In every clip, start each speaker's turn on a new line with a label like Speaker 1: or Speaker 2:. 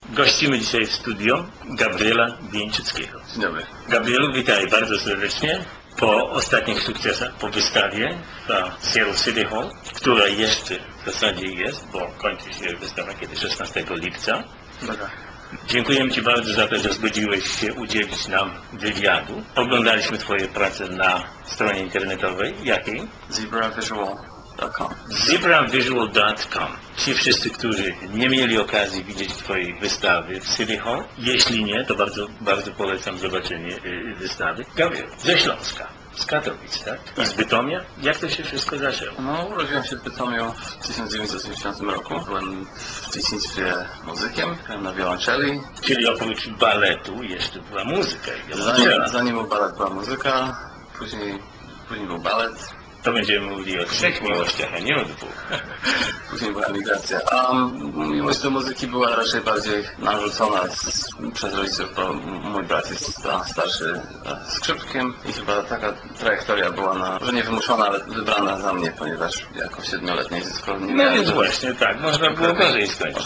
Speaker 1: Gościmy dzisiaj w studio Gabriela Bieńczyckiego.
Speaker 2: Dzień dobry.
Speaker 1: Gabrielu, witaj bardzo serdecznie. Po ostatnich sukcesach, po wystawie w Seattle City Hall, która jeszcze w zasadzie jest, bo kończy się wystawa kiedy 16 lipca.
Speaker 2: Dobra.
Speaker 1: Dziękujemy Ci bardzo za to, że zgodziłeś się udzielić nam wywiadu. Oglądaliśmy Twoje prace na stronie internetowej. Jakiej?
Speaker 2: ZebraVisual.com.
Speaker 1: ZebraVisual.com. Ci wszyscy, którzy nie mieli okazji widzieć Twojej wystawy w City Hall, jeśli nie, to bardzo polecam zobaczenie wystawy. Gabriel, ze Śląska, z Katowic, tak? I z Bytomia. Jak to się wszystko zaczęło?
Speaker 2: No, urodziłem się w Bytomiu w 1980 roku. Byłem w dzieciństwie muzykiem, grałem na wiolonczeli.
Speaker 1: Czyli oprócz baletu jeszcze była muzyka i wiolonczela.
Speaker 2: Zanim był balet, była muzyka, później był balet.
Speaker 1: To będziemy mówili o 3 miłościach, a nie o 2.
Speaker 2: Później była emigracja. A miłość do muzyki była raczej bardziej narzucona przez rodziców, bo mój brat jest starszy skrzypkiem i chyba taka trajektoria była, może nie wymuszona, ale wybrana za mnie, ponieważ jako 7-letnie dziecko nie miałem...
Speaker 1: No więc właśnie, tak, można było gorzej skończyć.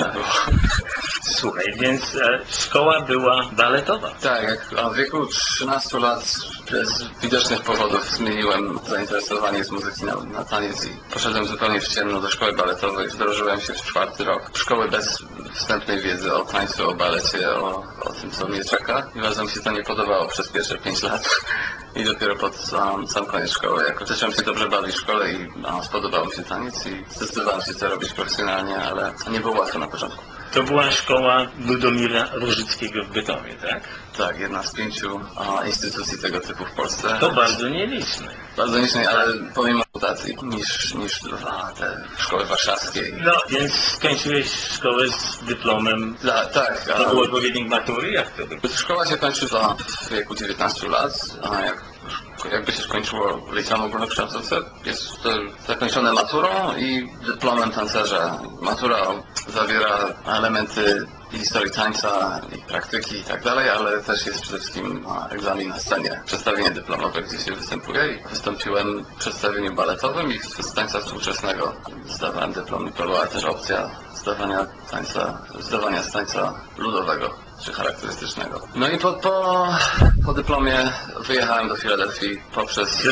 Speaker 1: Słuchaj, więc szkoła była baletowa.
Speaker 2: Tak, jak w wieku 13 lat z widocznych powodów zmieniłem zainteresowanie z muzyki na taniec i poszedłem zupełnie w ciemno do szkoły baletowej. Wdrożyłem się w 4. rok szkoły bez wstępnej wiedzy o tańcu, o balecie, o tym, co mnie czeka. I bardzo mi się to nie podobało przez pierwsze 5 lat. I dopiero pod sam koniec szkoły, jako zacząłem się dobrze bawić w szkole i spodobał mi się taniec i zdecydowałem się to robić profesjonalnie, ale nie było łatwo na początku.
Speaker 1: To była szkoła Ludomira Różyckiego w Bytomie, tak?
Speaker 2: Tak, jedna z 5 instytucji tego typu w Polsce.
Speaker 1: To bardzo nieliczne.
Speaker 2: Bardzo nieliczne, ale pomimo mutacji niż te szkoły warszawskie.
Speaker 1: No, więc skończyłeś szkołę z dyplomem.
Speaker 2: Tak.
Speaker 1: To był odpowiednik matury? Jak to było?
Speaker 2: Szkoła się kończyła w wieku 19 lat, a jakby się skończyło liceum ogólnokształcące, jest to zakończone maturą i dyplomem tancerza. Matura zawiera elementy historii tańca i praktyki i tak dalej, ale też jest przede wszystkim egzamin na scenie, przedstawienie dyplomowe, gdzie się występuje i wystąpiłem w przedstawieniu baletowym i z tańca współczesnego zdawałem dyplom i to była też opcja zdawania z tańca ludowego czy charakterystycznego. No i po dyplomie wyjechałem do Filadelfii poprzez...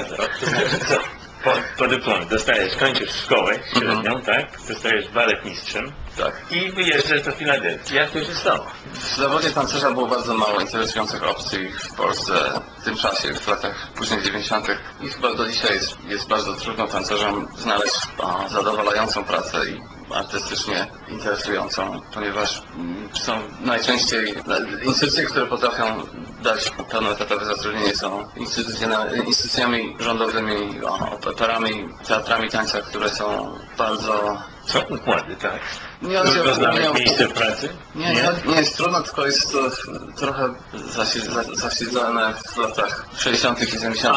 Speaker 1: Po dyplomie kończysz szkołę średnią, tak? Zostajesz baletmistrzem.
Speaker 2: Tak.
Speaker 1: I wyjeżdżasz do Filadelfii. Jak to się stało?
Speaker 2: W zawodzie tancerza było bardzo mało interesujących opcji w Polsce w tym czasie, w latach późnych 90. I chyba do dzisiaj jest bardzo trudno tancerzom znaleźć zadowalającą pracę i artystycznie interesującą, ponieważ są najczęściej instytucje, które potrafią dać pełnoetatowe zatrudnienie, są instytucjami rządowymi, operami, teatrami tańca, które są bardzo...
Speaker 1: Są układy, tak?
Speaker 2: Nie
Speaker 1: znaleźć miejsce pracy?
Speaker 2: Nie jest trudno, tylko jest to trochę zasiedzone w latach 60. i 70.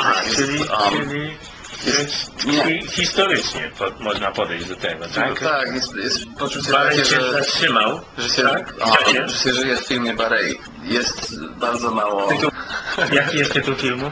Speaker 1: Czyli historycznie można podejść do tego, tak?
Speaker 2: Tak, jest poczucie
Speaker 1: Balet
Speaker 2: takie,
Speaker 1: się zatrzymał,
Speaker 2: że się żyje w filmie Barei. Jest bardzo mało...
Speaker 1: Jaki jest tytuł filmu?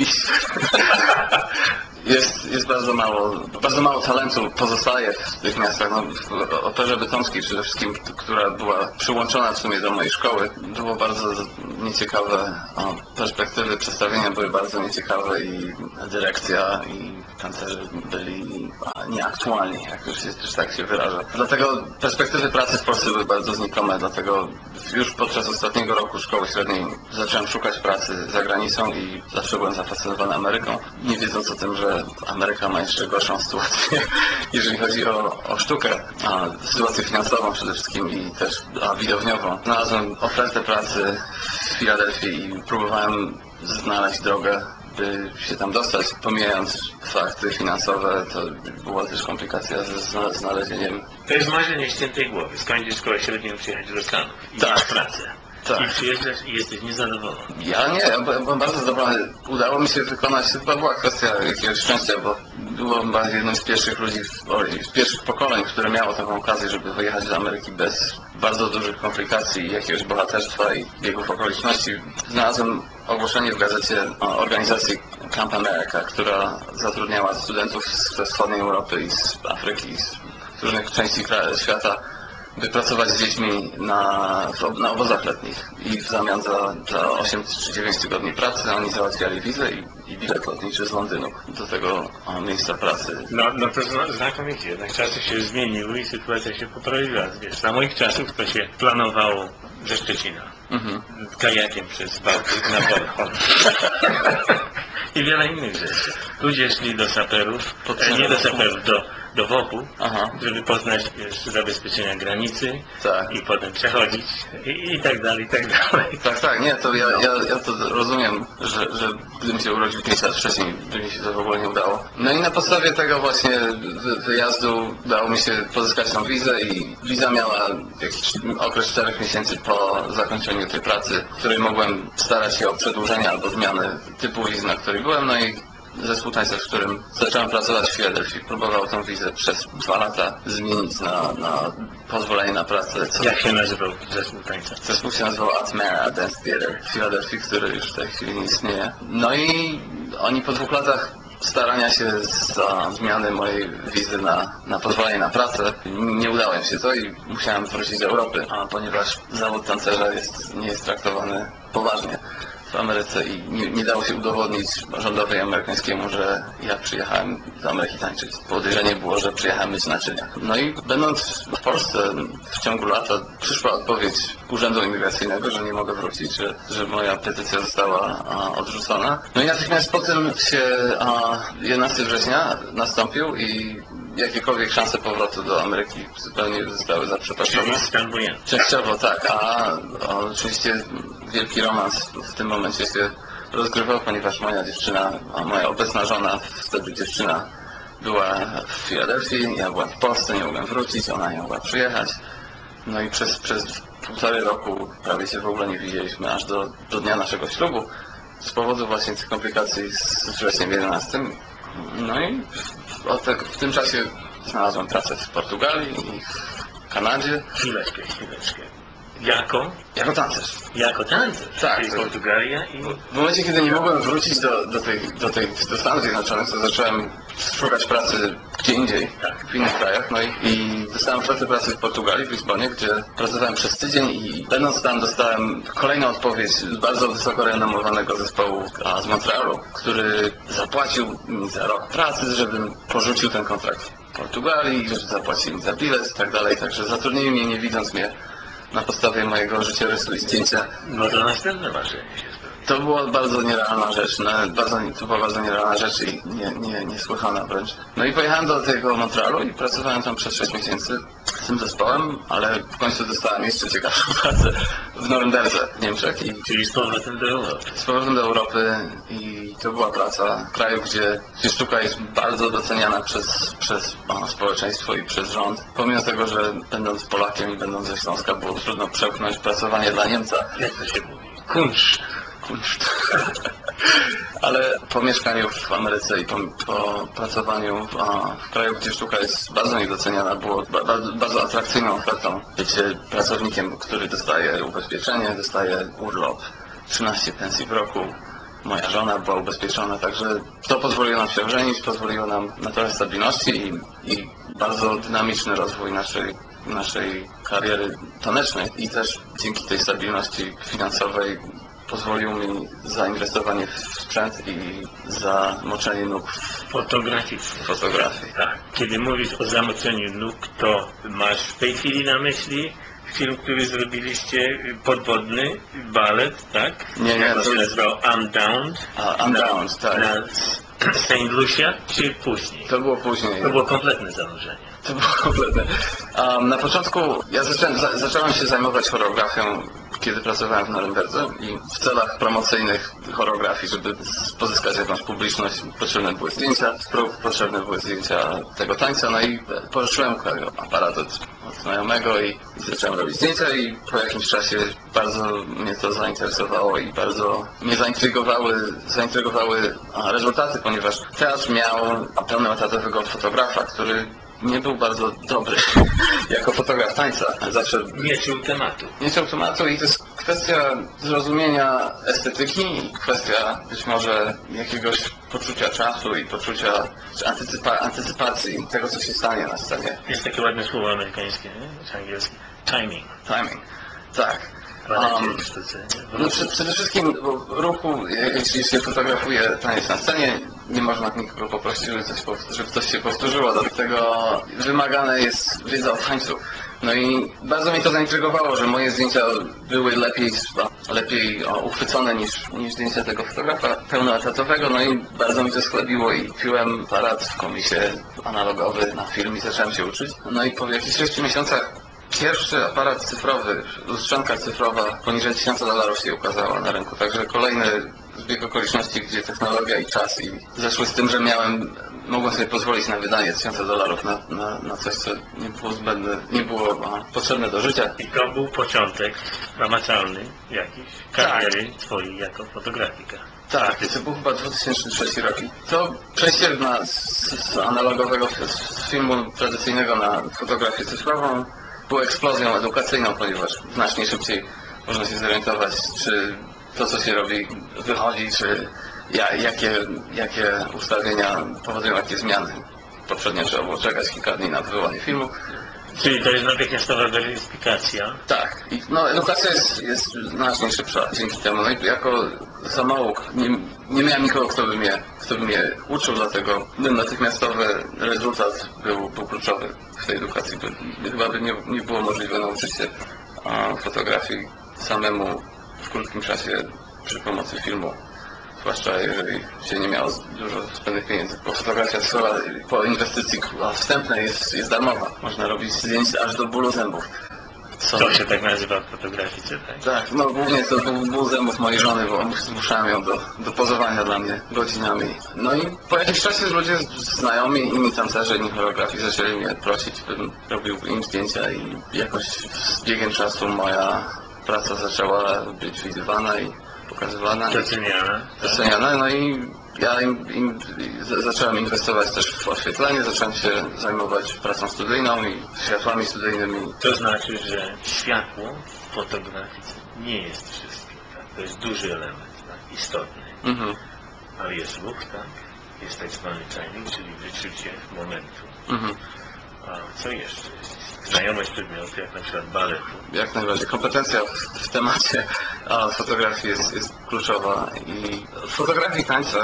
Speaker 2: Jest bardzo mało talentu pozostaje w tych miastach. No, w Operze Bytomskiej przede wszystkim, która była przyłączona w sumie do mojej szkoły, było bardzo nieciekawe perspektywy przedstawienia były bardzo nieciekawe i dyrekcja i tancerzy byli nieaktualni, jak już tak się wyrażę. Dlatego perspektywy pracy w Polsce były bardzo znikome, dlatego już podczas ostatniego roku szkoły średniej zacząłem szukać pracy za granicą i zawsze byłem zafascynowany Ameryką, nie wiedząc o tym, że Ameryka ma jeszcze gorszą sytuację, jeżeli chodzi o sztukę, sytuację finansową przede wszystkim i też widowniową. Znalazłem ofertę pracy w Filadelfii i próbowałem znaleźć drogę, by się tam dostać, pomijając fakty finansowe, to była też komplikacja ze znalezieniem.
Speaker 1: To jest marzenie ściętej głowy, skończyć szkołę średnią, przyjechać do Stanów i masz pracę.
Speaker 2: Tak.
Speaker 1: I przyjeżdżasz i jesteś niezadowolony.
Speaker 2: Ja byłem bardzo zadowolony. Udało mi się wykonać, chyba była kwestia jakiegoś szczęścia, bo byłem jednym z pierwszych ludzi, z pierwszych pokoleń, które miało taką okazję, żeby wyjechać do Ameryki bez bardzo dużych komplikacji, jakiegoś bohaterstwa i biegów okoliczności. Znalazłem ogłoszenie w gazecie organizacji Camp America, która zatrudniała studentów ze wschodniej Europy i z Afryki, z różnych części świata by pracować z dziećmi na obozach letnich i w zamian za 8 czy 9 tygodni pracy oni załatwiali wizę i bilet lotniczy z Londynu do tego miejsca pracy.
Speaker 1: No to znakomicie, jednak czasy się zmieniły i sytuacja się poprawiła. Wiesz, za moich czasów to się planowało ze Szczecina. Kajakiem przez Bałtyk na Bornholm. I wiele innych rzeczy. Ludzie szli do saperów, nie do saperów, do WOP-u, żeby poznać zabezpieczenia granicy
Speaker 2: Tak.
Speaker 1: i potem przechodzić i tak dalej, i tak dalej.
Speaker 2: Tak, nie, to ja to rozumiem, że gdybym się urodził 5 lat wcześniej, by mi się to w ogóle nie udało. No i na podstawie tego właśnie wyjazdu udało mi się pozyskać tą wizę i wiza miała jakiś okres 4 miesięcy po zakończeniu tej pracy, w której mogłem starać się o przedłużenie albo zmianę typu wiz, na której byłem, no i zespół tańca, w którym zacząłem pracować w Filadelfii, próbował tą wizę przez 2 lata zmienić na pozwolenie na pracę.
Speaker 1: Jak się nazywał zespół tańca?
Speaker 2: Zespół się nazywał Atmera Dance Theater w Filadelfii, który już w tej chwili nie istnieje. No i oni po 2 latach starania się za zmiany mojej wizy na pozwolenie na pracę nie udało mi się to i musiałem wrócić do Europy, a ponieważ zawód tancerza nie jest traktowany poważnie w Ameryce i nie dało się udowodnić rządowi amerykańskiemu, że ja przyjechałem do Ameryki tańczyć. Podejrzenie było, że przyjechałem mieć naczynia. No i będąc w Polsce w ciągu lata przyszła odpowiedź Urzędu Imigracyjnego, że nie mogę wrócić, że moja petycja została odrzucona. No i natychmiast potem się 11 września nastąpił i jakiekolwiek szanse powrotu do Ameryki zupełnie zostały zaprzepaszczone.
Speaker 1: Czyli stan wojenny.
Speaker 2: Częściowo tak, a oczywiście wielki romans w tym momencie się rozgrywał, ponieważ moja dziewczyna, moja obecna żona, wtedy dziewczyna była w Filadelfii, ja byłem w Polsce, nie mogłem wrócić, ona nie mogła przyjechać. No i przez 1,5 roku prawie się w ogóle nie widzieliśmy, aż do dnia naszego ślubu, z powodu właśnie tych komplikacji z wrześniem 11. No i w tym czasie znalazłem pracę w Portugalii i w Kanadzie.
Speaker 1: Chwileczkę. Jako
Speaker 2: Jako tancerz. Tak.
Speaker 1: Czyli Portugalia i...
Speaker 2: W momencie, kiedy nie mogłem wrócić do Stanów Zjednoczonych, to zacząłem szukać pracy gdzie indziej, w innych krajach. No i dostałem ofertę pracy w Portugalii, w Lizbonie, gdzie pracowałem przez tydzień i będąc tam dostałem kolejną odpowiedź z bardzo wysoko renomowanego zespołu z Montrealu, który zapłacił mi za rok pracy, żebym porzucił ten kontrakt w Portugalii, że zapłacili mi za bilet i tak dalej. Także zatrudnili mnie, nie widząc mnie na podstawie mojego życiorysu i zdjęcia.
Speaker 1: No to następne marzenie się spełniło.
Speaker 2: To była bardzo nierealna rzecz, to była bardzo nierealna rzecz i niesłychana wręcz. No i pojechałem do tego Montrealu i pracowałem tam przez 6 miesięcy z tym zespołem, ale w końcu dostałem jeszcze ciekawszą pracę w Norymberdze w Niemczech.
Speaker 1: Czyli z powrotem do Europy.
Speaker 2: Z powrotem do Europy i to była praca w kraju, gdzie sztuka jest bardzo doceniana przez społeczeństwo i przez rząd. Pomimo tego, że będąc Polakiem i będąc ze Śląska było trudno przełknąć pracowanie dla Niemca.
Speaker 1: Jak to się mówi? Kunszt.
Speaker 2: Ale po mieszkaniu w Ameryce i po pracowaniu w kraju, gdzie sztuka jest bardzo niedoceniana, było bardzo atrakcyjną ofertą bycie pracownikiem, który dostaje ubezpieczenie, dostaje urlop, 13 pensji w roku. Moja żona była ubezpieczona, także to pozwoliło nam się ożenić, pozwoliło nam na trochę stabilności i bardzo dynamiczny rozwój naszej kariery tanecznej i też dzięki tej stabilności finansowej pozwolił mi zainwestowanie w sprzęt i zamoczenie nóg w fotografii.
Speaker 1: Tak. Kiedy mówisz o zamoczeniu nóg, to masz w tej chwili na myśli film, który zrobiliście, podwodny, balet, tak?
Speaker 2: Nie.
Speaker 1: To się nazywał Unbound.
Speaker 2: Unbound, tak.
Speaker 1: Na St. Lucia, czy później?
Speaker 2: To było później.
Speaker 1: To było kompletne zanurzenie.
Speaker 2: To było kompletne. Na początku ja zacząłem się zajmować choreografią, kiedy pracowałem w Norymberdze i w celach promocyjnych choreografii, żeby pozyskać jakąś publiczność, potrzebne były zdjęcia z prób, potrzebne były zdjęcia tego tańca, no i pożyczyłem aparat od znajomego i zacząłem robić zdjęcia i po jakimś czasie bardzo mnie to zainteresowało i bardzo mnie zaintrygowały rezultaty, ponieważ teatr miał pełnoetatowego fotografa, który nie był bardzo dobry jako fotograf tańca. Zawsze
Speaker 1: Nie czuł tematu.
Speaker 2: nie chciał tematu i to jest kwestia zrozumienia estetyki, kwestia być może jakiegoś poczucia czasu i poczucia czy antycypacji tego, co się stanie na scenie.
Speaker 1: Jest takie ładne słowo amerykańskie, nie? Czy angielskie? Timing.
Speaker 2: Timing. Tak.
Speaker 1: W sztuce, nie?
Speaker 2: No, przede wszystkim w ruchu, jeśli się fotografuje taniec na scenie, nie można nikogo poprosić, żeby coś się powtórzyło, dlatego wymagane jest wiedza o tańcu. No i bardzo mnie to zaintrygowało, że moje zdjęcia były lepiej uchwycone niż zdjęcia tego fotografa pełnoetatowego, no i bardzo mi to schlebiło i kupiłem aparat w komisie analogowy na film i zacząłem się uczyć. No i po jakichś 6 miesiącach pierwszy aparat cyfrowy, lustrzanka cyfrowa poniżej $1000 się ukazała na rynku, także kolejny zbieg okoliczności, gdzie technologia i czas i zeszły z tym, że mogłem sobie pozwolić na wydanie $1000 na coś, co nie było zbędne, nie było potrzebne do życia.
Speaker 1: I to był początek namacalny jakiś kariery twojej jako fotografika.
Speaker 2: Tak, to był chyba 2003 rok. I to przejście z analogowego z filmu tradycyjnego na fotografię cyfrową było eksplozją edukacyjną, ponieważ znacznie szybciej można się zorientować, czy to, co się robi, wychodzi, czy jakie ustawienia powodują jakie zmiany. Poprzednio trzeba było czekać kilka dni na wywołanie filmu.
Speaker 1: Czyli to jest natychmiastowa weryfikacja.
Speaker 2: Tak. I edukacja jest znacznie szybsza dzięki temu. No i jako samouk nie miałem nikogo, kto by mnie uczył, dlatego natychmiastowy rezultat był kluczowy w tej edukacji. Chyba by nie było możliwe nauczyć się fotografii samemu w krótkim czasie przy pomocy filmu. Zwłaszcza jeżeli się nie miało dużo spędnych pieniędzy, bo fotografia po inwestycji wstępnej jest darmowa. Można robić zdjęcia aż do bólu zębów.
Speaker 1: To się tak nazywa w fotografice, tak?
Speaker 2: Tak, no głównie to był ból zębów mojej żony, bo zmuszałem ją do pozowania dla mnie godzinami. No i po jakimś czasie ludzie znajomi, inni tancerze, inni choreografii zaczęli mnie prosić, bym robił im zdjęcia i jakoś z biegiem czasu moja praca zaczęła być widywana i pokazywana. Doceniana, no i ja zacząłem inwestować też w oświetlenie, zacząłem się zajmować pracą studyjną i światłami studyjnymi.
Speaker 1: To znaczy, że światło w fotografice nie jest wszystkim, tak? To jest duży element, tak? Istotny. Ale jest ruch, tak? Jest tak zwany timing, czyli wyczucie momentu. A co jeszcze? Znajomość przedmiotu, jak na przykład baletu.
Speaker 2: Jak najbardziej. Kompetencja w temacie fotografii jest kluczowa i w fotografii tańca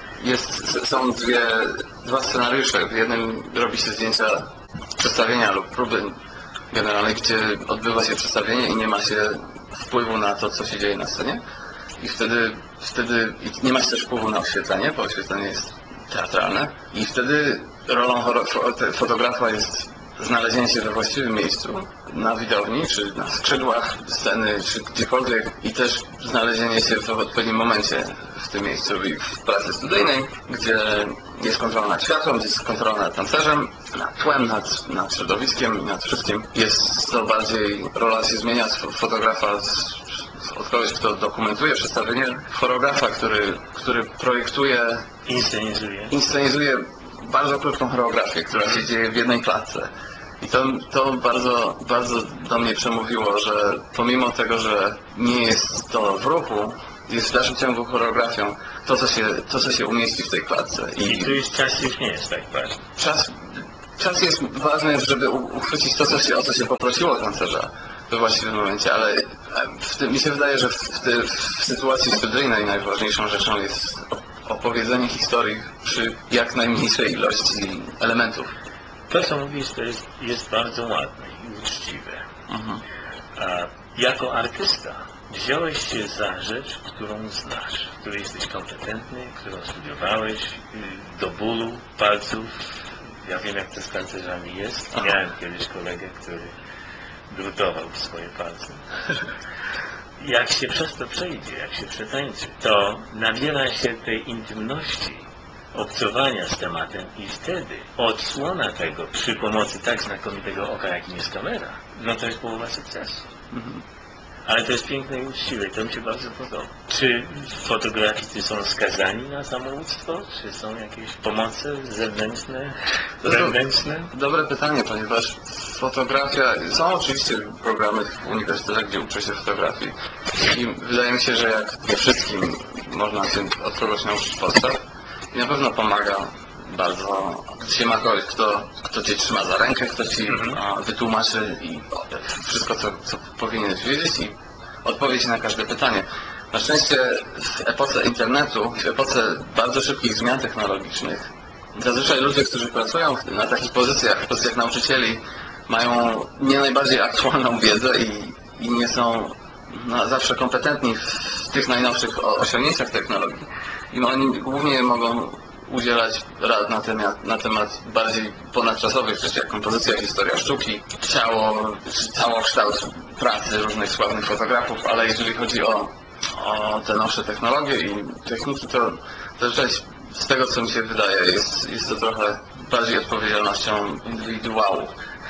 Speaker 2: są dwa scenariusze. W jednym robi się zdjęcia przedstawienia lub próby generalnej, gdzie odbywa się przedstawienie i nie ma się wpływu na to, co się dzieje na scenie. I wtedy nie ma się też wpływu na oświetlenie, bo oświetlenie jest teatralne. I wtedy rolą fotografa jest znalezienie się we właściwym miejscu, na widowni, czy na skrzydłach sceny, czy gdziekolwiek i też znalezienie się w odpowiednim momencie w tym miejscu i w pracy studyjnej, gdzie jest kontrola nad światłem, gdzie jest kontrola nad tancerzem, nad tłem, nad środowiskiem i nad wszystkim. Jest to bardziej, rola się zmienia z fotografa od kogoś, kto dokumentuje przedstawienie, choreografa, który projektuje, inscenizuje bardzo krótką choreografię, która się dzieje w jednej klatce. I to bardzo, bardzo do mnie przemówiło, że pomimo tego, że nie jest to w ruchu, jest w dalszym ciągu choreografią, to co się umieści w tej klatce.
Speaker 1: I tu już czas już nie jest tak ważny.
Speaker 2: Czas jest ważny, żeby uchwycić to, o co się poprosiło tancerza we właściwym momencie, ale mi się wydaje, że w sytuacji studyjnej najważniejszą rzeczą jest opowiedzenie historii przy jak najmniejszej ilości elementów.
Speaker 1: To, co mówisz, to jest bardzo ładne i uczciwe. A jako artysta wziąłeś się za rzecz, którą znasz, w której jesteś kompetentny, którą studiowałeś do bólu palców. Ja wiem, jak to z tancerzami jest. Miałem kiedyś kolegę, który drutował swoje palce. Jak się przez to przejdzie, jak się przetańczy, to nabiera się tej intymności, obcowania z tematem i wtedy odsłona tego przy pomocy tak znakomitego oka, jakim jest kamera, no to jest połowa sukcesu. Ale to jest piękne i uczciwe, to mi się bardzo podoba. Czy fotograficy są skazani na samouctwo? Czy są jakieś pomoce zewnętrzne, wewnętrzne?
Speaker 2: Dobre pytanie, ponieważ fotografia... Są oczywiście programy w uniwersytetach, gdzie uczy się fotografii. I wydaje mi się, że jak we wszystkim można się od kogoś nauczyć podstaw. I na pewno pomaga bardzo, gdy się ma kogoś, kto cię trzyma za rękę, kto ci wytłumaczy i wszystko, co powinieneś wiedzieć i odpowiedź na każde pytanie. Na szczęście w epoce internetu, w epoce bardzo szybkich zmian technologicznych, zazwyczaj ludzie, którzy pracują na takich pozycjach nauczycieli, mają nie najbardziej aktualną wiedzę i nie są zawsze kompetentni w tych najnowszych osiągnięciach technologii. I oni głównie mogą udzielać rad na temat bardziej ponadczasowych rzeczy, jak kompozycja, historia sztuki, ciało, czy całokształt pracy różnych sławnych fotografów, ale jeżeli chodzi o te nowsze technologie i techniki, to zazwyczaj z tego, co mi się wydaje, jest to trochę bardziej odpowiedzialnością indywiduału,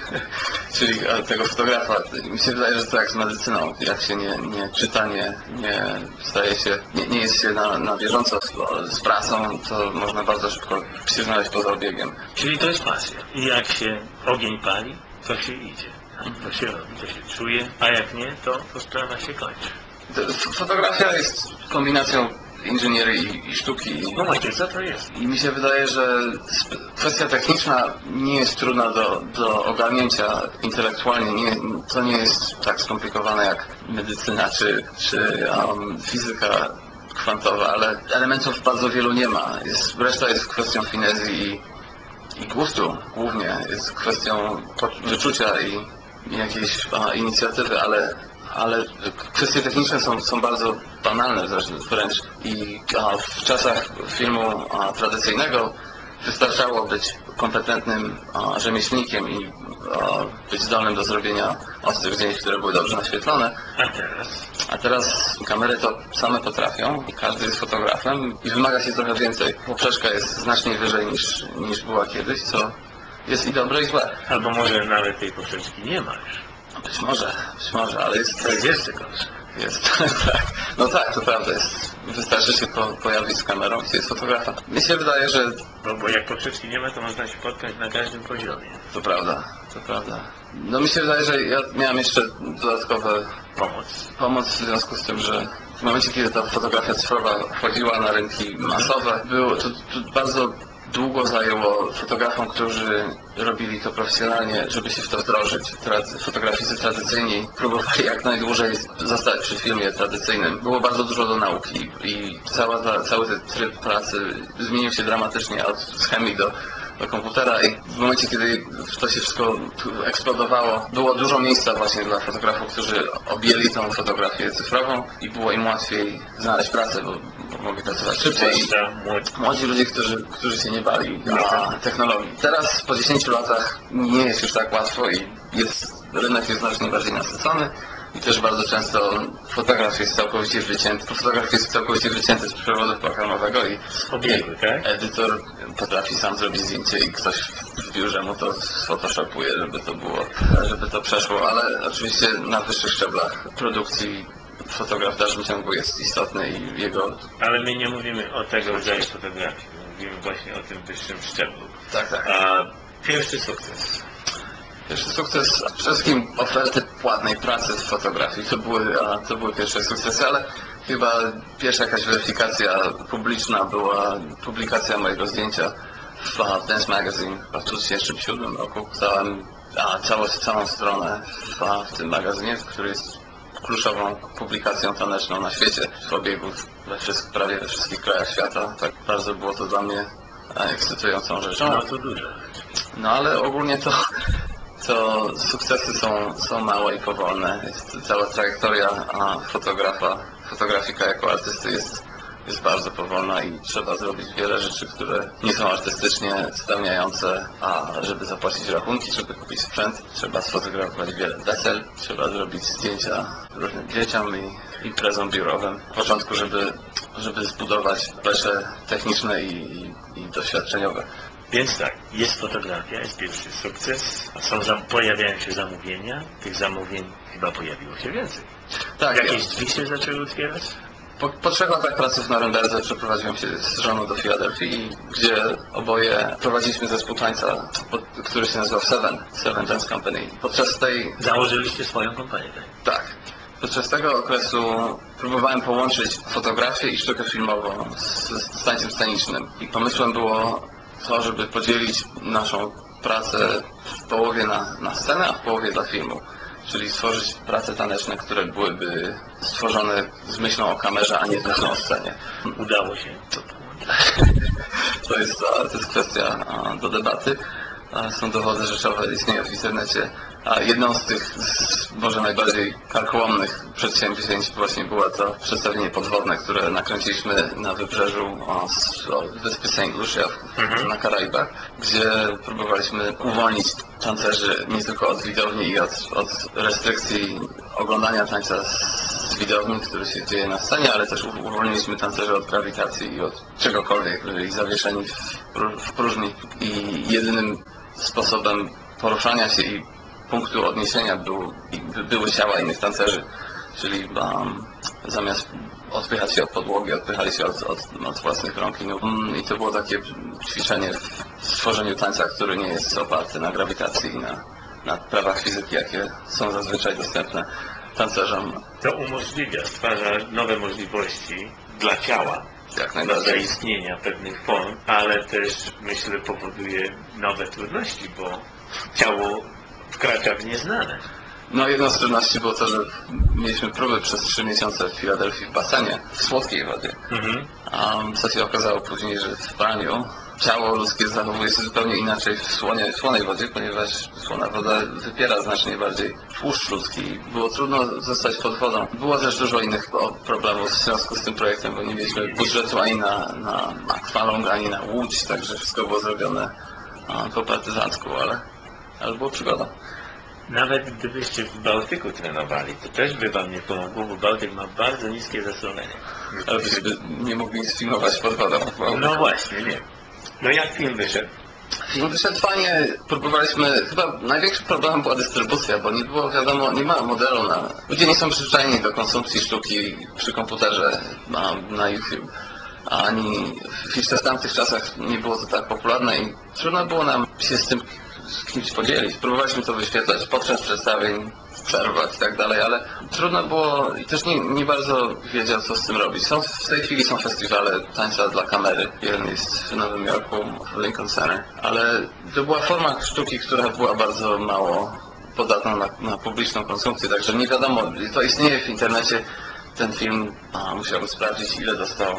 Speaker 2: czyli tego fotografa. Mi się wydaje, że to jak z medycyną, jak się nie czyta, nie staje się, nie jest się na bieżąco z pracą, to można bardzo szybko się znaleźć poza obiegiem.
Speaker 1: Czyli to jest pasja. I jak się ogień pali, to się idzie. To się robi, to się czuje, a jak nie, to sprawa się kończy.
Speaker 2: Fotografia jest kombinacją inżynierii i sztuki.
Speaker 1: No właśnie, co to jest?
Speaker 2: I mi się wydaje, że kwestia techniczna nie jest trudna do ogarnięcia intelektualnie. To nie jest tak skomplikowane jak medycyna czy fizyka kwantowa, ale elementów bardzo wielu nie ma. Reszta jest kwestią finezji i gustu głównie. Jest kwestią wyczucia i jakiejś inicjatywy, ale kwestie techniczne są bardzo banalne wręcz i w czasach filmu tradycyjnego wystarczało być kompetentnym rzemieślnikiem i być zdolnym do zrobienia ostrych zdjęć, które były dobrze naświetlone. A teraz kamery to same potrafią, każdy jest fotografem i wymaga się trochę więcej. Poprzeczka jest znacznie wyżej niż była kiedyś, co jest i dobre i złe.
Speaker 1: Albo może nawet tej poprzeczki nie ma już.
Speaker 2: Być może, ale
Speaker 1: To jest jeszcze gorsze.
Speaker 2: jest, tak. No tak, to prawda jest. Wystarczy się pojawić z kamerą i jest fotografa. Mi się wydaje, że
Speaker 1: No bo jak poprzeczki nie ma, to można się spotkać na każdym poziomie.
Speaker 2: to prawda. No mi się wydaje, że ja miałem jeszcze dodatkowe pomoc w związku z tym, że w momencie, kiedy ta fotografia cyfrowa wchodziła na rynki masowe, to bardzo długo zajęło fotografom, którzy robili to profesjonalnie, żeby się w to wdrożyć. Fotograficy tradycyjni próbowali jak najdłużej zostać przy filmie tradycyjnym. Było bardzo dużo do nauki i cały ten tryb pracy zmienił się dramatycznie z chemii do komputera i w momencie, kiedy to się wszystko eksplodowało, było dużo miejsca właśnie dla fotografów, którzy objęli tą fotografię cyfrową i było im łatwiej znaleźć pracę, bo mogli pracować szybciej. Młodzi ludzie, którzy się nie bali technologii. Teraz po 10 latach nie jest już tak łatwo i rynek jest znacznie bardziej nasycony. I też bardzo często fotograf jest całkowicie wycięty z przewodu programowego i edytor potrafi sam zrobić zdjęcie i ktoś w biurze mu to sfotoshopuje, żeby to przeszło, ale oczywiście na wyższych szczeblach produkcji fotograf w dalszym ciągu jest istotny i jego...
Speaker 1: Ale my nie mówimy o tego rodzaju fotografii, mówimy właśnie o tym wyższym szczeblu.
Speaker 2: Tak.
Speaker 1: A pierwszy sukces?
Speaker 2: Pierwszy sukces, przede wszystkim oferty płatnej pracy w fotografii. To były pierwsze sukcesy, ale chyba pierwsza jakaś weryfikacja publiczna była publikacja mojego zdjęcia w Dance Magazine w 2007 roku. Dostałem całą stronę w tym magazynie, który jest kluczową publikacją taneczną na świecie, w obiegu prawie we wszystkich krajach świata. Tak bardzo było to dla mnie ekscytującą rzeczą.
Speaker 1: No to dużo.
Speaker 2: No ale ogólnie to sukcesy są małe i powolne. Cała trajektoria fotografika jako artysty jest bardzo powolna i trzeba zrobić wiele rzeczy, które nie są artystycznie spełniające, a żeby zapłacić rachunki, żeby kupić sprzęt, trzeba sfotografować wiele wesel, trzeba zrobić zdjęcia różnym dzieciom i imprezom biurowym. W początku, żeby zbudować plecze techniczne i doświadczeniowe.
Speaker 1: Więc tak, jest fotografia, jest pierwszy sukces, pojawiają się zamówienia, tych zamówień chyba pojawiło się więcej.
Speaker 2: Tak,
Speaker 1: Jakieś drzwi się zaczęły otwierać?
Speaker 2: Po 3 latach pracy w Norymberdze przeprowadziłem się z żoną do Filadelfii, gdzie oboje prowadziliśmy zespół tańca, który się nazywał Seven Dance Company. Podczas tej...
Speaker 1: Założyliście swoją kompanię, tak?
Speaker 2: Tak. Podczas tego okresu próbowałem połączyć fotografię i sztukę filmową z tańcem scenicznym. I pomysłem było to, żeby podzielić naszą pracę w połowie na scenę, a w połowie dla filmu. Czyli stworzyć prace taneczne, które byłyby stworzone z myślą o kamerze, a nie z myślą o scenie.
Speaker 1: Udało się to połączyć.
Speaker 2: To jest kwestia do debaty. Są dowody rzeczowe, istnieją w internecie. A jedną z tych może najbardziej karkołomnych przedsięwzięć właśnie było to przedstawienie podwodne, które nakręciliśmy na wybrzeżu wyspy St. Lucia na Karaibach, gdzie próbowaliśmy uwolnić tancerzy nie tylko od widowni i od restrykcji oglądania tańca z widowni, który się dzieje na scenie, ale też uwolniliśmy tancerzy od grawitacji i od czegokolwiek, byli zawieszeni w próżni. I jedynym sposobem poruszania się i punktu odniesienia były ciała innych tancerzy, czyli zamiast odpychać się od podłogi, odpychali się od własnych rąk i nóg. I to było takie ćwiczenie w stworzeniu tańca, który nie jest oparty na grawitacji i na prawach fizyki, jakie są zazwyczaj dostępne tancerzom.
Speaker 1: To umożliwia, stwarza nowe możliwości dla ciała,
Speaker 2: Jak
Speaker 1: dla
Speaker 2: najbardziej.
Speaker 1: zaistnienia pewnych form, ale też myślę powoduje nowe trudności, bo ciało wkracza w nieznane.
Speaker 2: No jedną z trudności było to, że mieliśmy próby przez 3 miesiące w Filadelfii w basenie, w słodkiej wodzie. Co się okazało później, że w praniu ciało ludzkie zachowuje się zupełnie inaczej w słonej wodzie, ponieważ słona woda wypiera znacznie bardziej tłuszcz ludzki. Było trudno zostać pod wodą. Było też dużo innych problemów w związku z tym projektem, bo nie mieliśmy budżetu ani na akwalong, ani na łódź, także wszystko było zrobione po partyzancku, ale było przygoda.
Speaker 1: Nawet gdybyście w Bałtyku trenowali, to też by wam nie pomogło, bo Bałtyk ma bardzo niskie zasolenie.
Speaker 2: Ale byśmy nie mogli sfilmować pod wodą.
Speaker 1: No właśnie, nie. No jak film wyszedł?
Speaker 2: Film wyszedł fajnie, próbowaliśmy, chyba największym problemem była dystrybucja, bo nie było wiadomo, nie ma modelu ludzie nie są przyzwyczajeni do konsumpcji sztuki przy komputerze na YouTube. Ani jeszcze w tamtych czasach nie było to tak popularne i trudno było nam się z tym z kimś podzielić. Próbowaliśmy to wyświetlać podczas przedstawień, w przerwach i tak dalej, ale trudno było i też nie bardzo wiedział, co z tym robić. W tej chwili są festiwale tańca dla kamery. Jeden jest w Nowym Jorku, w Lincoln Center, ale to była forma sztuki, która była bardzo mało podatna na publiczną konsumpcję, także nie wiadomo, to istnieje w internecie. Ten film musiałbym sprawdzić, ile dostał,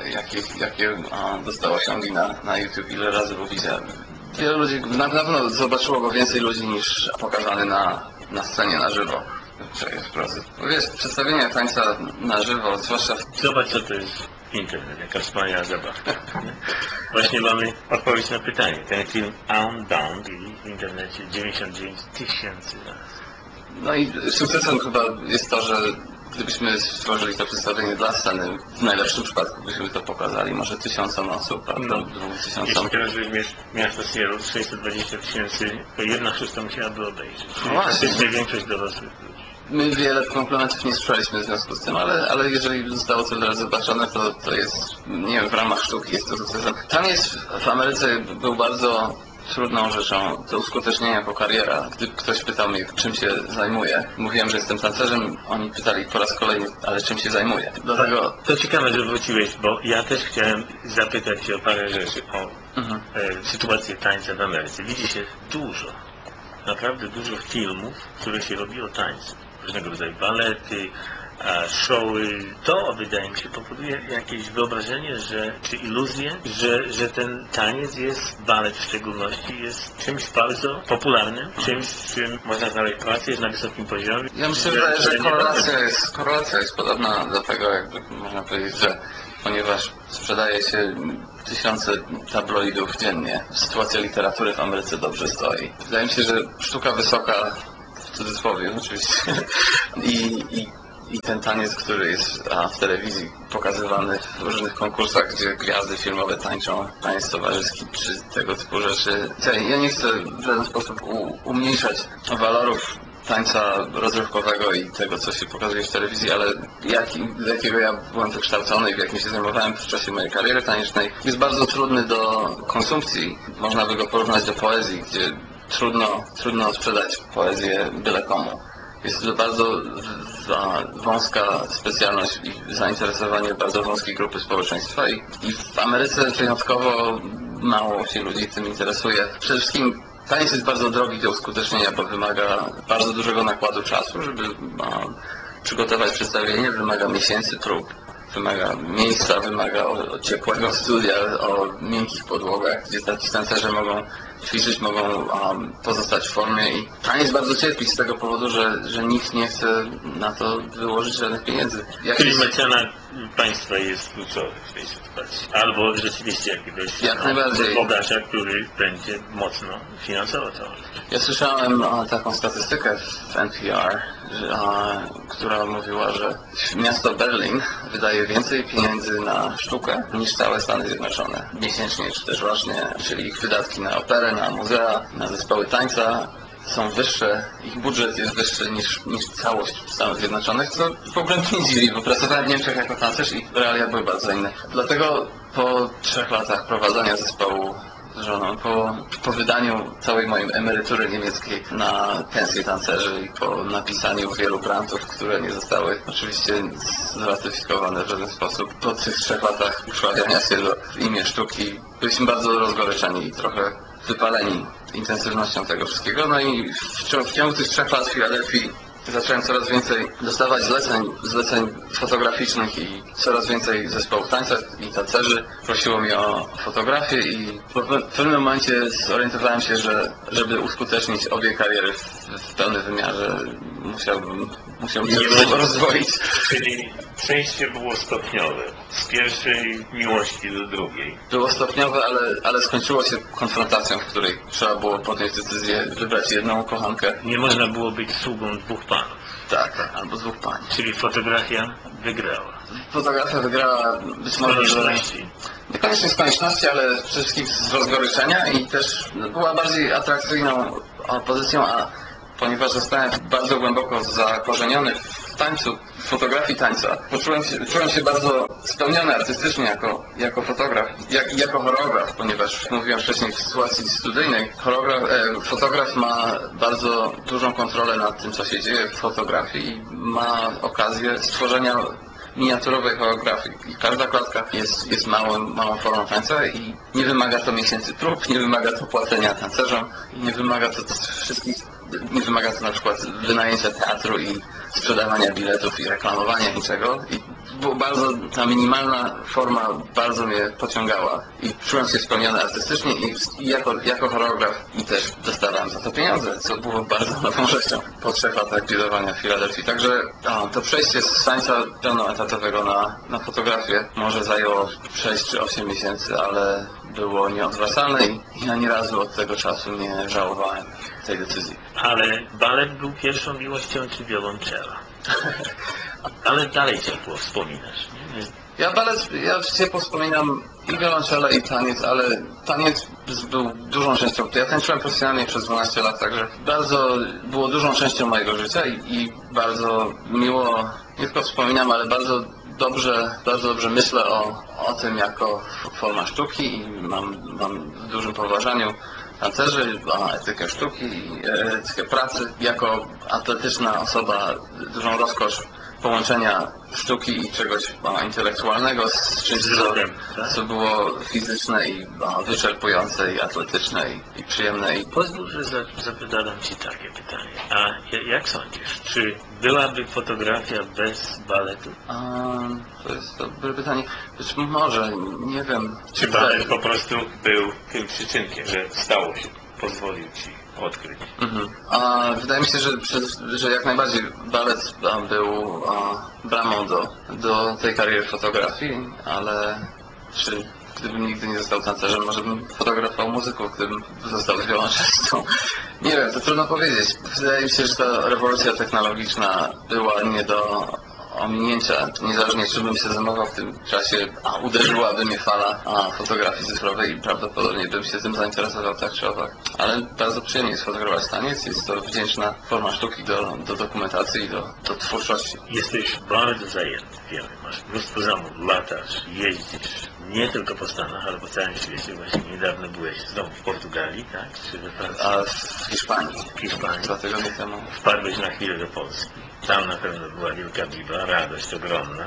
Speaker 2: jakie dostał osiągi na YouTube, ile razy był widziany. Wielu ludzi, na pewno zobaczyło go więcej ludzi niż pokazany na scenie na żywo. Wiesz, przedstawienie tańca na żywo, zwłaszcza
Speaker 1: Zobacz, co to jest internet, jaka wspaniała zabawka. Właśnie mamy odpowiedź na pytanie. Ten film Unbound w internecie 99 000 razy.
Speaker 2: No i sukcesem chyba jest to, że gdybyśmy stworzyli to przedstawienie dla sceny, w najlepszym przypadku byśmy to pokazali może 1000 osób, prawda? 2000.
Speaker 1: Jeśli teraz weźmiesz miasto Seattle, 620 000, to 1/6 musiałaby obejrzeć.
Speaker 2: No właśnie.
Speaker 1: Faktycznie większość dorosłych ludzi.
Speaker 2: My wiele komplementów nie słyszeliśmy w związku z tym, ale jeżeli zostało to teraz zobaczone, to jest, nie wiem, w ramach sztuki jest to sukcesem. Tam jest, w Ameryce był bardzo trudną rzeczą do uskutecznienia jako kariera. Gdy ktoś pytał mnie, czym się zajmuję, mówiłem, że jestem tancerzem, oni pytali po raz kolejny, ale czym się zajmuję. Dlatego...
Speaker 1: To ciekawe, że wróciłeś, bo ja też chciałem zapytać Cię o parę rzeczy, o sytuację tańca w Ameryce. Widzi się dużo, naprawdę dużo filmów, które się robi o tańcu. Różnego rodzaju balety, showy. To, wydaje mi się, powoduje jakieś wyobrażenie, czy iluzję, że ten taniec jest, balet w szczególności, jest czymś bardzo popularnym, czymś, z czym można znaleźć pracę, jest na wysokim poziomie.
Speaker 2: Ja myślę, że korelacja jest podobna do tego, jakby można powiedzieć, że ponieważ sprzedaje się tysiące tabloidów dziennie, sytuacja literatury w Ameryce dobrze stoi. Wydaje mi się, że sztuka wysoka, w cudzysłowie oczywiście, i i ten taniec, który jest w telewizji pokazywany w różnych konkursach, gdzie gwiazdy filmowe tańczą, taniec towarzyski czy tego typu rzeczy. Ja nie chcę w żaden sposób umniejszać walorów tańca rozrywkowego i tego, co się pokazuje w telewizji, ale z jakiego ja byłem wykształcony i w jakim się zajmowałem w czasie mojej kariery taniecznej, jest bardzo trudny do konsumpcji. Można by go porównać do poezji, gdzie trudno sprzedać poezję byle komu. Jest to bardzo wąska specjalność i zainteresowanie bardzo wąskiej grupy społeczeństwa i w Ameryce wyjątkowo mało się ludzi tym interesuje. Przede wszystkim taniec jest bardzo drogi do uskutecznienia, bo wymaga bardzo dużego nakładu czasu, żeby przygotować przedstawienie, wymaga miesięcy prób, wymaga miejsca, wymaga ciepłego studia, o miękkich podłogach, gdzie ci tancerze mogą ćwiczyć, mogą pozostać w formie i taniec bardzo cierpi z tego powodu, że nikt nie chce na to wyłożyć żadnych pieniędzy.
Speaker 1: Czyli mecenas państwa jest kluczowy w tej sytuacji. Albo rzeczywiście jakiegoś
Speaker 2: najbardziej
Speaker 1: bogacza, który będzie mocno finansował to.
Speaker 2: Ja słyszałem taką statystykę w NPR, która mówiła, że miasto Berlin wydaje więcej pieniędzy na sztukę niż całe Stany Zjednoczone miesięcznie czy też rocznie, czyli ich wydatki na operę, na muzea, na zespoły tańca są wyższe, ich budżet jest wyższy niż całość Stanów Zjednoczonych, co w ogóle mnie nie dziwi, bo pracowałem w Niemczech jako tancerz i realia były bardzo inne. Dlatego po 3 latach prowadzenia zespołu z żoną, po wydaniu całej mojej emerytury niemieckiej na pensję tancerzy i po napisaniu wielu grantów, które nie zostały oczywiście zratyfikowane w żaden sposób, po tych 3 latach wprawiania się w imię sztuki byliśmy bardzo rozgoryczeni i trochę wypaleni intensywnością tego wszystkiego. No i w ciągu tych 3 lat w Filadelfii zacząłem coraz więcej dostawać zleceń fotograficznych i coraz więcej zespołów tańca i tancerzy prosiło mnie o fotografię i w pewnym momencie zorientowałem się, że żeby uskutecznić obie kariery w pełnym wymiarze musiałbym się rozwoić.
Speaker 1: Czyli przejście było stopniowe. Z pierwszej miłości do drugiej.
Speaker 2: Było stopniowe, ale skończyło się konfrontacją, w której trzeba było podjąć decyzję, wybrać jedną kochankę.
Speaker 1: Nie można było być sługą 2 panów.
Speaker 2: Tak, albo 2 pań.
Speaker 1: Czyli fotografia wygrała.
Speaker 2: Fotografia wygrała być może, że niekoniecznie z konieczności, ale przede wszystkim z rozgoryczenia i też była bardziej atrakcyjną pozycją, a ponieważ zostałem bardzo głęboko zakorzeniony w tańcu, w fotografii tańca, czułem się bardzo spełniony artystycznie jako fotograf, jako choreograf, ponieważ mówiłem wcześniej w sytuacji studyjnej, fotograf ma bardzo dużą kontrolę nad tym, co się dzieje w fotografii i ma okazję stworzenia miniaturowej choreografii. I każda klatka jest małą formą tańca i nie wymaga to miesięcy prób, nie wymaga to płacenia tancerzom i nie wymaga to na przykład wynajęcia teatru i sprzedawania biletów i reklamowania niczego. I ta minimalna forma bardzo mnie pociągała i czułem się spełniony artystycznie i jako choreograf i też dostawałem za to pieniądze, co było bardzo nową rzeczą po 3 latach biedowania w Filadelfii. Także to przejście z tańca pełnoetatowego na fotografię może zajęło 6 czy 8 miesięcy, ale było nieodwracalne i ani razu od tego czasu nie żałowałem tej decyzji.
Speaker 1: Ale balet był pierwszą miłością czy wiolonczela? Ale dalej ciepło wspominasz.
Speaker 2: Ja ciepło wspominam i wiolonczelę, i taniec, ale taniec był dużą częścią. Ja tańczyłem profesjonalnie przez 12 lat, także było dużą częścią mojego życia i bardzo miło, nie tylko wspominam, ale bardzo dobrze myślę o tym jako forma sztuki i mam w dużym poważaniu tancerzy, etykę sztuki i etykę pracy. Jako atletyczna osoba dużą rozkosz połączenia sztuki i czegoś intelektualnego z czymś, co było fizyczne i wyczerpujące i atletyczne i przyjemne.
Speaker 1: Pozwól, że zadam Ci takie pytanie. A jak sądzisz, czy byłaby fotografia bez baletu?
Speaker 2: To jest dobre pytanie. Być może, nie wiem.
Speaker 1: Czy balet po prostu był tym przyczynkiem, że stało się, pozwolił Ci odkryć?
Speaker 2: Wydaje mi się, że jak najbardziej balet był bramą do tej kariery fotografii, ale gdybym nigdy nie został tancerzem, może bym fotografował muzyków, gdybym został wiolonczelistą. Nie wiem, to trudno powiedzieć. Wydaje mi się, że ta rewolucja technologiczna była nie do ominięcia. Niezależnie czy bym się zajmował w tym czasie, uderzyłaby mnie fala fotografii cyfrowej i prawdopodobnie bym się tym zainteresował tak czy owak. Ale bardzo przyjemnie jest fotografować taniec, jest to wdzięczna forma sztuki do dokumentacji i do twórczości.
Speaker 1: Jesteś bardzo zajęty, wiemy, masz mnóstwo zamów, latasz, jeździsz, nie tylko po Stanach, ale po całym świecie. Właśnie niedawno byłeś znowu w Portugalii, tak? Czy we Francji?
Speaker 2: A w Hiszpanii.
Speaker 1: W Hiszpanii.
Speaker 2: 2 tygodnie temu.
Speaker 1: Wpadłeś na chwilę do Polski. Tam na pewno była wielka biba, radość ogromna.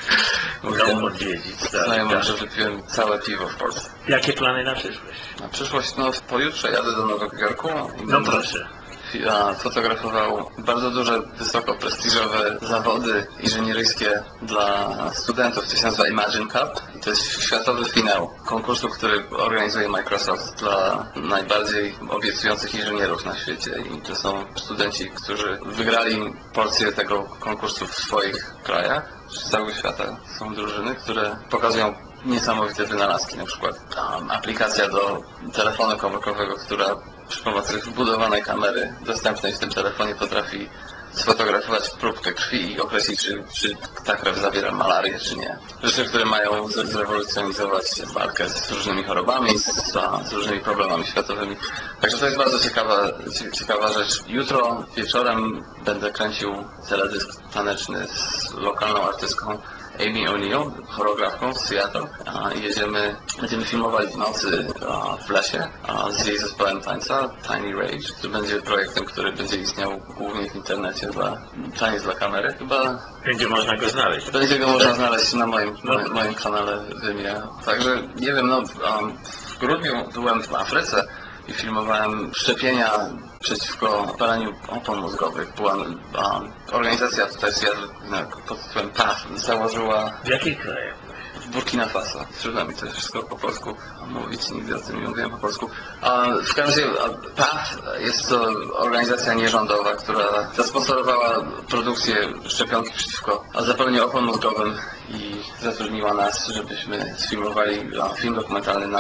Speaker 1: Dom odwiedzić.
Speaker 2: Znajomym, że wypiłem całe piwo w Polsce.
Speaker 1: Jakie plany na przyszłość?
Speaker 2: Na przyszłość, pojutrze jadę do Nowego Jorku. I
Speaker 1: No proszę.
Speaker 2: Fotografował bardzo duże, wysoko prestiżowe zawody inżynieryjskie dla studentów. To się nazywa Imagine Cup. I to jest światowy finał konkursu, który organizuje Microsoft dla najbardziej obiecujących inżynierów na świecie. I to są studenci, którzy wygrali porcję tego konkursu w swoich krajach. Z całego świata są drużyny, które pokazują niesamowite wynalazki. Na przykład aplikacja do telefonu komórkowego, która przy pomocy wbudowanej kamery dostępnej w tym telefonie potrafi sfotografować próbkę krwi i określić, czy ta krew zawiera malarię, czy nie. Rzeczy, które mają zrewolucjonizować walkę z różnymi chorobami, z różnymi problemami światowymi. Także to jest bardzo ciekawa rzecz. Jutro wieczorem będę kręcił teledysk taneczny z lokalną artystką Amy O'Neill, choreografką z Seattle. Będziemy filmować w nocy w lesie z jej zespołem tańca Tiny Rage, który będzie projektem, który będzie istniał głównie w internecie taniec dla kamery. Chyba
Speaker 1: będzie można go znaleźć.
Speaker 2: Będzie go można znaleźć na moim kanale Vimeo. Także nie wiem, w grudniu byłem w Afryce i filmowałem szczepienia przeciwko paleniu opon mózgowych. Była organizacja tutaj pod tytułem PATH założyła
Speaker 1: W jakich krajach?
Speaker 2: w Burkina Faso. Trudno mi to wszystko po polsku mówić, nigdy o tym nie mówiłem po polsku. W każdym razie PATH jest to organizacja nierządowa, która zasponsorowała produkcję szczepionki przeciwko zapaleniu opon mózgowym i zatrudniła nas, żebyśmy sfilmowali film dokumentalny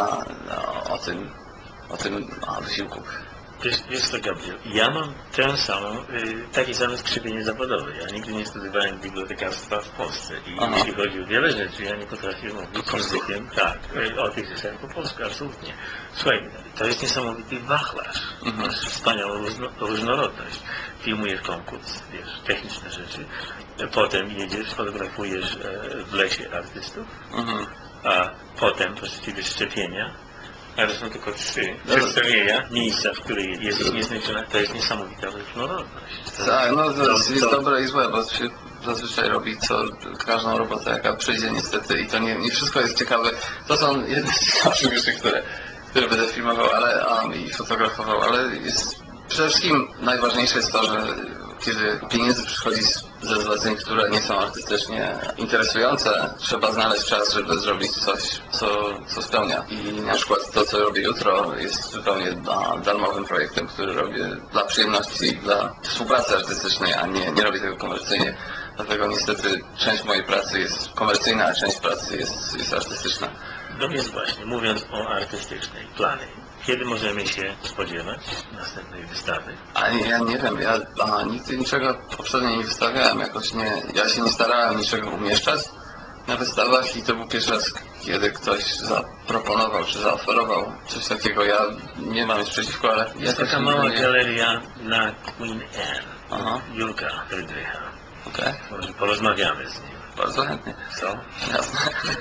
Speaker 2: o tym wysiłku.
Speaker 1: Wiesz co, Gabriel, ja mam takie same skrzywienie zawodowe. Ja nigdy nie studiowałem bibliotekarstwa w Polsce i jeśli chodzi o wiele rzeczy, ja nie potrafię mówić językiem, tak, o tych rzeczach po polsku, absolutnie. Słuchaj, to jest niesamowity wachlarz. Masz wspaniałą różnorodność. Filmujesz konkurs, wiesz, techniczne rzeczy, potem jedziesz, fotografujesz w lesie artystów, a potem właściwie szczepienia. Ale to są tylko 3 przedstawienia, miejsca, w których jesteś niezliczona. To jest niesamowita różnorodność.
Speaker 2: Tak, jest dobre i złe, bo się zazwyczaj robi każdą robotę, jaka przyjdzie niestety i to nie wszystko jest ciekawe. To są jedne z ciekawszych rzeczy, które będę filmował i fotografował, ale przede wszystkim najważniejsze jest to, że kiedy pieniędzy przychodzi ze zleceń, które nie są artystycznie interesujące, trzeba znaleźć czas, żeby zrobić coś, co spełnia. I na przykład to, co robię jutro, jest zupełnie darmowym projektem, który robię dla przyjemności, dla współpracy artystycznej, a nie robię tego komercyjnie. Dlatego niestety część mojej pracy jest komercyjna, a część pracy jest artystyczna.
Speaker 1: No więc właśnie, mówiąc o artystycznej, plany. Kiedy możemy się spodziewać następnej wystawy?
Speaker 2: Ja nie wiem, ja nigdy niczego poprzednio nie wystawiałem, ja się nie starałem niczego umieszczać na wystawach i to był pierwszy raz, kiedy ktoś zaproponował czy zaoferował coś takiego. Ja nie mam nic przeciwko, ale...
Speaker 1: Jest taka mała galeria na Queen Anne, Jurka Frydrycha.
Speaker 2: Okej.
Speaker 1: Może porozmawiamy z nim.
Speaker 2: Bardzo chętnie.
Speaker 1: Co?
Speaker 2: Jasne.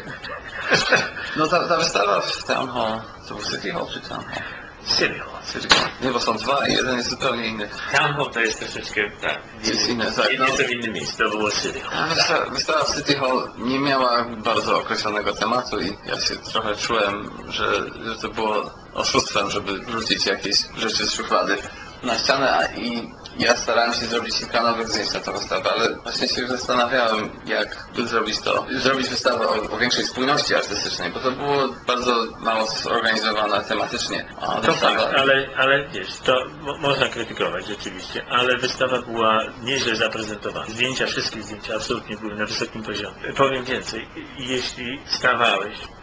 Speaker 2: Ta wystawa w Town Hall, to był City Hall czy Town Hall?
Speaker 1: City Hall.
Speaker 2: Nie, bo są 2 i jeden jest zupełnie inny.
Speaker 1: Town Hall to jest troszeczkę, tak, nieco w innym miejscu, to było City Hall.
Speaker 2: Wystawa w City Hall nie miała bardzo określonego tematu i ja się trochę czułem, że to było oszustwem, żeby wrzucić jakieś rzeczy z szuflady na ścianę i ja starałem się zrobić kilka nowych zdjęć na tę wystawę, ale właśnie się zastanawiałem, jak by zrobić wystawę o większej spójności artystycznej, bo to było bardzo mało zorganizowane tematycznie.
Speaker 1: To fakt, ale wiesz, to można krytykować rzeczywiście, ale wystawa była nieźle zaprezentowana. Wszystkie zdjęcia absolutnie były na wysokim poziomie. Powiem więcej, jeśli stawałeś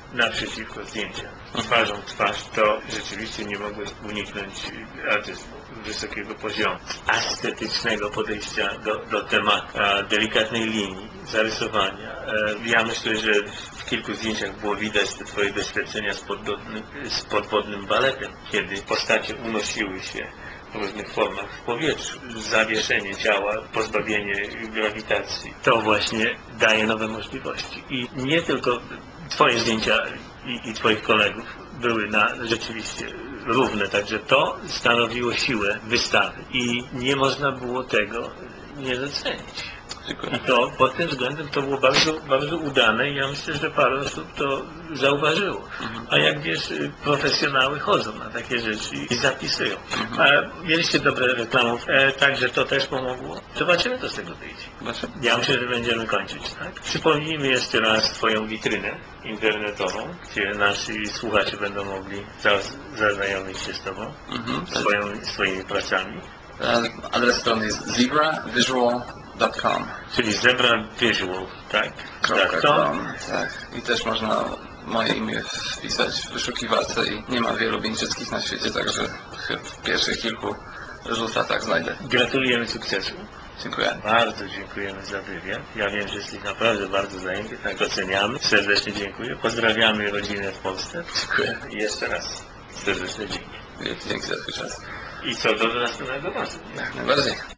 Speaker 1: naprzeciwko zdjęcia, twarzą w twarz, to rzeczywiście nie mogłeś uniknąć artystów wysokiego poziomu, estetycznego podejścia do tematu, delikatnej linii, zarysowania. Ja myślę, że w kilku zdjęciach było widać te twoje doświadczenia z podwodnym baletem, kiedy postacie unosiły się w różnych formach w powietrzu. Zawieszenie ciała, pozbawienie grawitacji. To właśnie daje nowe możliwości. I nie tylko twoje zdjęcia i twoich kolegów były rzeczywiście równe, także to stanowiło siłę wystawy i nie można było tego nie docenić. I to pod tym względem to było bardzo, bardzo udane i ja myślę, że parę osób to zauważyło. A jak wiesz, profesjonały chodzą na takie rzeczy i zapisują. Mieliście dobre reklamów, także to też pomogło. Zobaczymy, co z tego wyjdzie. Ja myślę, że będziemy kończyć, tak? Przypomnijmy jeszcze raz twoją witrynę internetową, gdzie nasi słuchacze będą mogli zaznajomić się z tobą, swoimi pracami.
Speaker 2: Adres strony jest zebravisual.com.
Speaker 1: Czyli Zebra Visual, tak?
Speaker 2: Tak. I też można moje imię wpisać w wyszukiwarce i nie ma wielu Wieńczyckich na świecie, także w pierwszych kilku rezultatach znajdę.
Speaker 1: Gratulujemy sukcesu.
Speaker 2: Dziękuję.
Speaker 1: Bardzo dziękujemy za wywiad. Ja wiem, że jesteś naprawdę bardzo zajęty, tak doceniamy. Serdecznie dziękuję. Pozdrawiamy rodzinę w Polsce.
Speaker 2: Dziękuję.
Speaker 1: I jeszcze raz serdeczne dzięki.
Speaker 2: Wielkie dzięki za twój czas.
Speaker 1: I co do następnego razu.
Speaker 2: Jak najbardziej.